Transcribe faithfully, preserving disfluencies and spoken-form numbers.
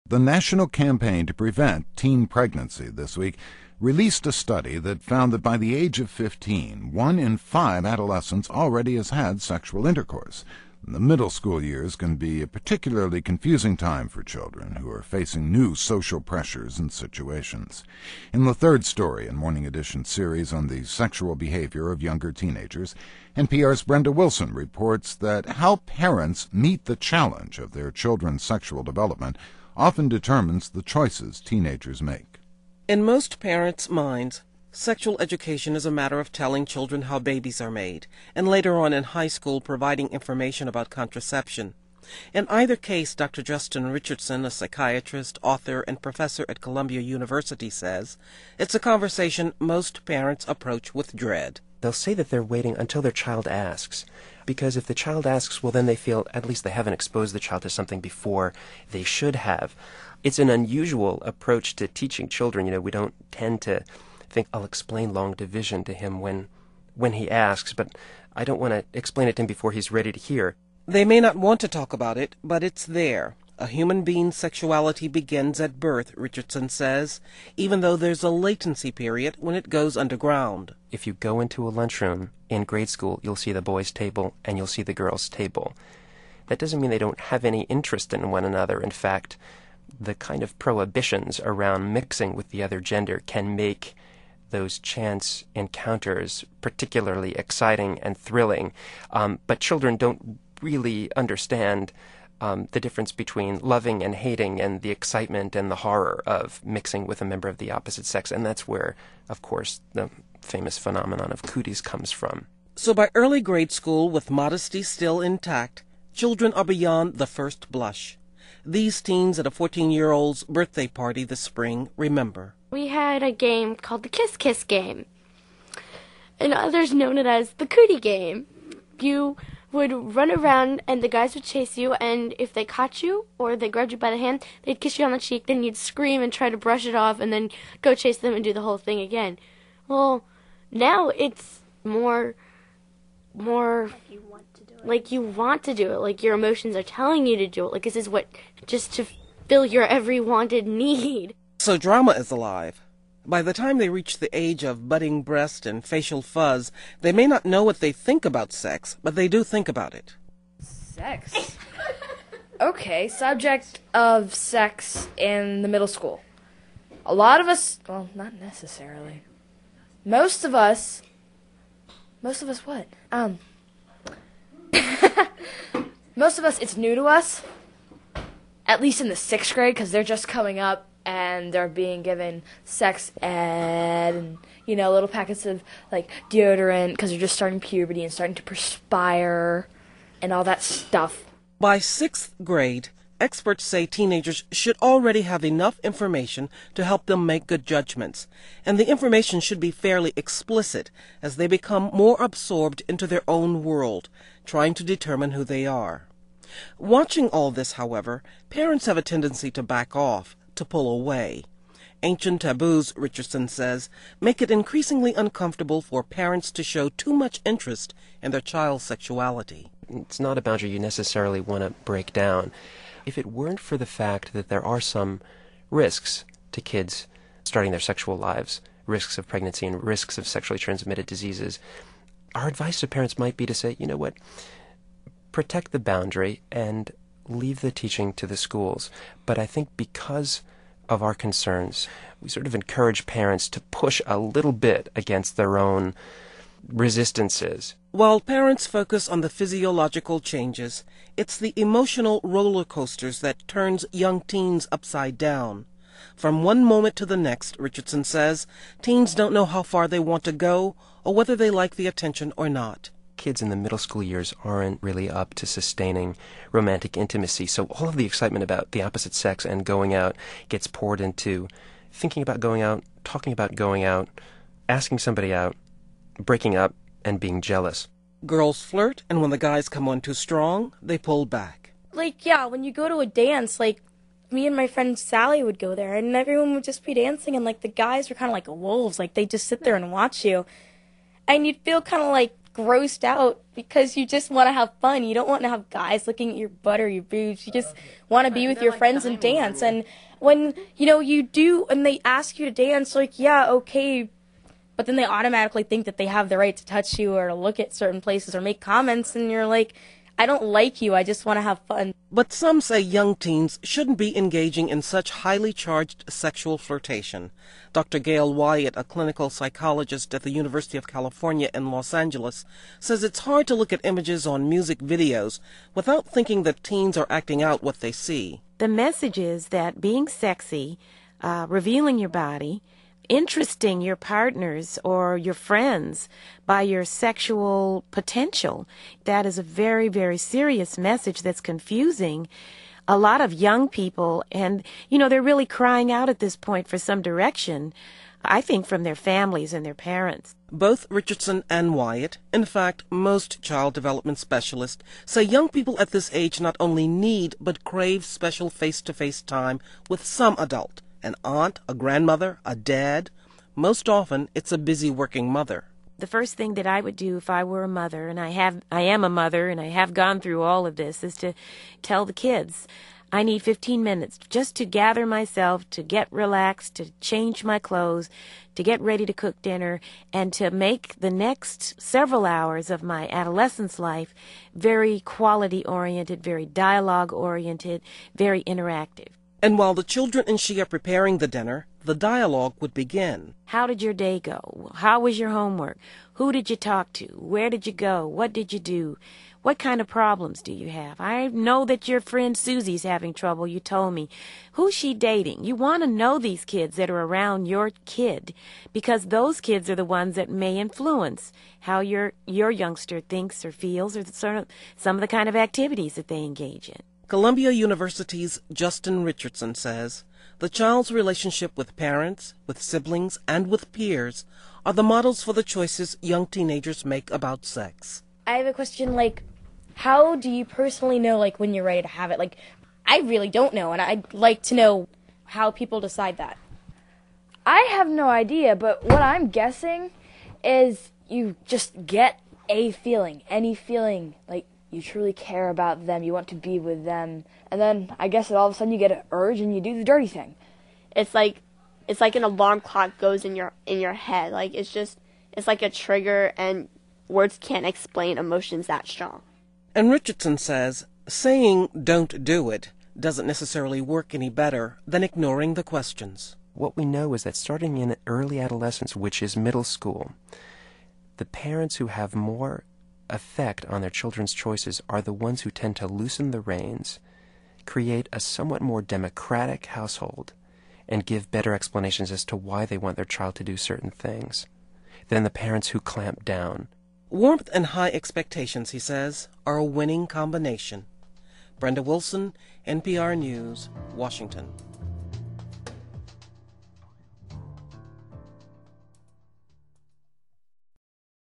The National Campaign to Prevent Teen Pregnancy this week released a study that found that by the age of fifteen, one in five adolescents already has had sexual intercourse. The middle school years can be a particularly confusing time for children who are facing new social pressures and situations. In the third story in Morning Edition series on the sexual behavior of younger teenagers, N P R's Brenda Wilson reports that how parents meet the challenge of their children's sexual development often determines the choices teenagers make. In most parents' minds, sexual education is a matter of telling children how babies are made, and later on in high school providing information about contraception. In either case, Doctor Justin Richardson, a psychiatrist, author, and professor at Columbia University, says it's a conversation most parents approach with dread. They'll say that they're waiting until their child asks, because if the child asks, well, then they feel at least they haven't exposed the child to something before they should have. It's an unusual approach to teaching children. You know, we don't tend to think I'll explain long division to him when when he asks, but I don't want to explain it to him before he's ready to hear. They may not want to talk about it, but it's there. A human being's sexuality begins at birth, Richardson says, even though there's a latency period when it goes underground. If you go into a lunchroom in grade school, you'll see the boys' table and you'll see the girls' table. That doesn't mean they don't have any interest in one another. In fact, the kind of prohibitions around mixing with the other gender can make those chance encounters particularly exciting and thrilling. Um, but children don't really understand um, the difference between loving and hating and the excitement and the horror of mixing with a member of the opposite sex. And that's where, of course, the famous phenomenon of cooties comes from. So by early grade school, with modesty still intact, children are beyond the first blush. These teens at a fourteen-year-old's birthday party this spring remember. We had a game called the Kiss Kiss game, and others known it as the Cootie game. You would run around, and the guys would chase you, and if they caught you, or they grabbed you by the hand, they'd kiss you on the cheek, then you'd scream and try to brush it off, and then go chase them and do the whole thing again. Well, now it's more, more... Like you want to do it. Like you want to do it, like your emotions are telling you to do it, like this is what, just to fill your every wanted need. So drama is alive. By the time they reach the age of budding breast and facial fuzz, they may not know what they think about sex, but they do think about it. Sex? Okay, subject of sex in the middle school. A lot of us, well, not necessarily. Most of us, most of us what? Um, most of us, it's new to us, at least in the sixth grade, because they're just coming up. And they're being given sex ed and, you know, little packets of, like, deodorant because they're just starting puberty and starting to perspire and all that stuff. By sixth grade, experts say teenagers should already have enough information to help them make good judgments. And the information should be fairly explicit as they become more absorbed into their own world, trying to determine who they are. Watching all this, however, parents have a tendency to back off, to pull away. Ancient taboos, Richardson says, make it increasingly uncomfortable for parents to show too much interest in their child's sexuality. It's not a boundary you necessarily want to break down. If it weren't for the fact that there are some risks to kids starting their sexual lives, risks of pregnancy and risks of sexually transmitted diseases, our advice to parents might be to say, you know what, protect the boundary and leave the teaching to the schools. But I think because of our concerns, we sort of encourage parents to push a little bit against their own resistances. While parents focus on the physiological changes, it's the emotional roller coasters that turns young teens upside down. From one moment to the next, Richardson says, teens don't know how far they want to go or whether they like the attention or not. Kids in the middle school years aren't really up to sustaining romantic intimacy, so all of the excitement about the opposite sex and going out gets poured into thinking about going out, talking about going out, asking somebody out, breaking up, and being jealous. Girls flirt, and when the guys come on too strong, they pull back. Like, yeah, when you go to a dance, like, me and my friend Sally would go there, and everyone would just be dancing, and, like, the guys were kind of like wolves. Like, they just sit there and watch you. And you'd feel kind of like grossed out because you just want to have fun. You don't want to have guys looking at your butt or your boobs. You just want to be with your friends and dance. And when, you know, you do, and they ask you to dance, like, yeah, okay, but then they automatically think that they have the right to touch you or to look at certain places or make comments, and you're like, I don't like you, I just want to have fun. But some say young teens shouldn't be engaging in such highly charged sexual flirtation. Doctor Gail Wyatt, a clinical psychologist at the University of California in Los Angeles, says it's hard to look at images on music videos without thinking that teens are acting out what they see. The message is that being sexy, uh, revealing your body, interesting your partners or your friends by your sexual potential, that is a very, very serious message that's confusing a lot of young people. And, you know, they're really crying out at this point for some direction, I think, from their families and their parents. Both Richardson and Wyatt, in fact, most child development specialists, say young people at this age not only need but crave special face-to-face time with some adult. An aunt, a grandmother, a dad. Most often, it's a busy working mother. The first thing that I would do if I were a mother, and I have, I am a mother, and I have gone through all of this, is to tell the kids, I need fifteen minutes just to gather myself, to get relaxed, to change my clothes, to get ready to cook dinner, and to make the next several hours of my adolescence life very quality-oriented, very dialogue-oriented, very interactive. And while the children and she are preparing the dinner, the dialogue would begin. How did your day go? How was your homework? Who did you talk to? Where did you go? What did you do? What kind of problems do you have? I know that your friend Susie's having trouble, you told me. Who's she dating? You want to know these kids that are around your kid, because those kids are the ones that may influence how your your youngster thinks or feels, or sort of some of the kind of activities that they engage in. Columbia University's Justin Richardson says the child's relationship with parents, with siblings, and with peers are the models for the choices young teenagers make about sex. I have a question, like, how do you personally know, like, when you're ready to have it? Like, I really don't know, and I'd like to know how people decide that. I have no idea, but what I'm guessing is you just get a feeling, any feeling, like, you truly care about them, you want to be with them, and then I guess all of a sudden you get an urge and you do the dirty thing. It's like it's like an alarm clock goes in your in your head. Like it's just it's like a trigger, and words can't explain emotions that strong. And Richardson says saying don't do it doesn't necessarily work any better than ignoring the questions. What we know is that starting in early adolescence, which is middle school, the parents who have more effect on their children's choices are the ones who tend to loosen the reins, create a somewhat more democratic household, and give better explanations as to why they want their child to do certain things than the parents who clamp down. Warmth and high expectations, he says, are a winning combination. Brenda Wilson, N P R News, Washington.